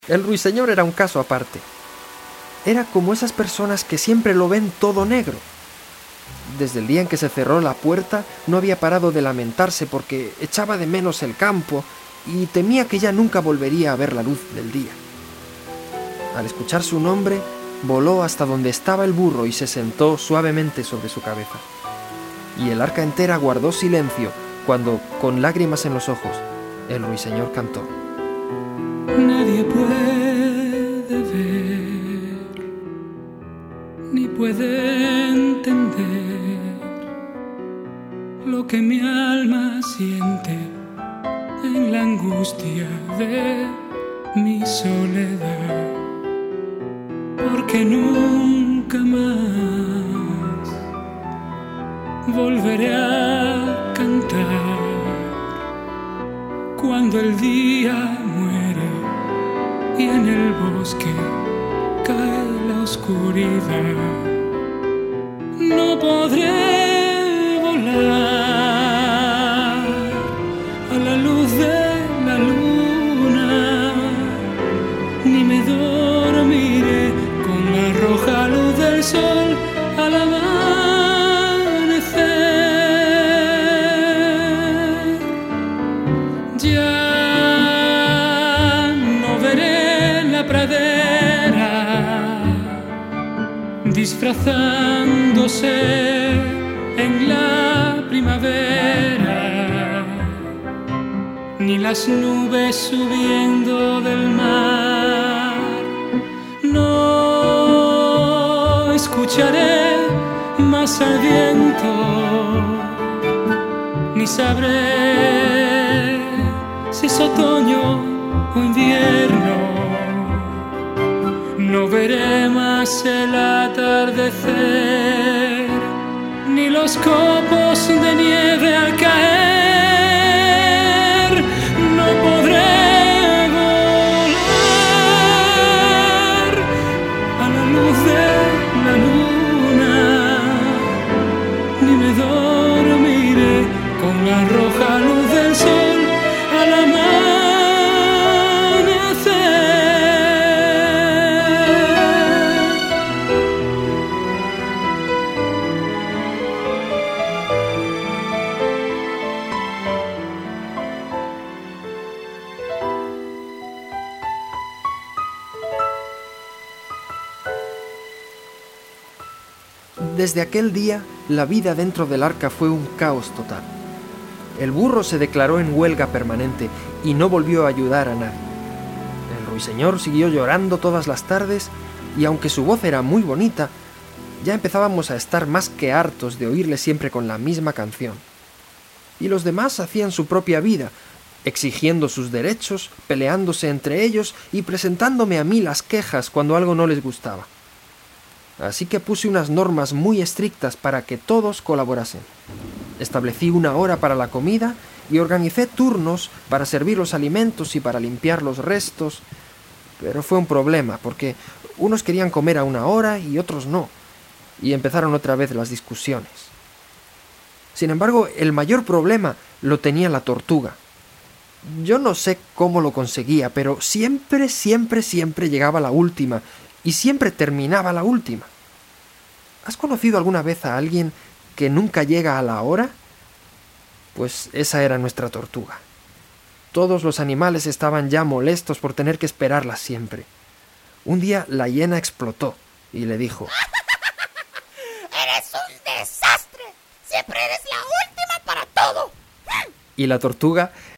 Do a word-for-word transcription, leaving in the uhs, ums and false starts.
El ruiseñor era un caso aparte. Era como esas personas que siempre lo ven todo negro. Desde el día en que se cerró la puerta, no había parado de lamentarse porque echaba de menos el campo y temía que ya nunca volvería a ver la luz del día. Al escuchar su nombre, voló hasta donde estaba el burro y se sentó suavemente sobre su cabeza. Y el arca entera guardó silencio cuando, con lágrimas en los ojos, el ruiseñor cantó. Nadie puede ver, ni puede entender lo que mi alma siente en la angustia de mi soledad, porque nunca más volveré a cantar cuando el día muere y en el bosque cae la oscuridad. No podré volar a la luz de la luna, ni me dormiré con la roja luz del sol al amanecer. Ya no veré la pradera disfrazándose en la primavera, ni las nubes subiendo del mar. No escucharé más al viento, ni sabré si es otoño o invierno. No veré más el atardecer, ni los copos de nieve al caer. No podré volar a la luz de la luna, ni me dormiré con la roja luz del sol al amanecer. Desde aquel día, la vida dentro del arca fue un caos total. El burro se declaró en huelga permanente y no volvió a ayudar a nadie. El ruiseñor siguió llorando todas las tardes y aunque su voz era muy bonita, ya empezábamos a estar más que hartos de oírle siempre con la misma canción. Y los demás hacían su propia vida, exigiendo sus derechos, peleándose entre ellos y presentándome a mí las quejas cuando algo no les gustaba. Así que puse unas normas muy estrictas para que todos colaborasen. Establecí una hora para la comida y organicé turnos para servir los alimentos y para limpiar los restos. Pero fue un problema, porque unos querían comer a una hora y otros no. Y empezaron otra vez las discusiones. Sin embargo, el mayor problema lo tenía la tortuga. Yo no sé cómo lo conseguía, pero siempre, siempre, siempre llegaba la última y siempre terminaba la última. ¿Has conocido alguna vez a alguien que nunca llega a la hora? Pues esa era nuestra tortuga. Todos los animales estaban ya molestos por tener que esperarla siempre. Un día la hiena explotó y le dijo: ¡Eres un desastre! ¡Siempre eres la última para todo! Y la tortuga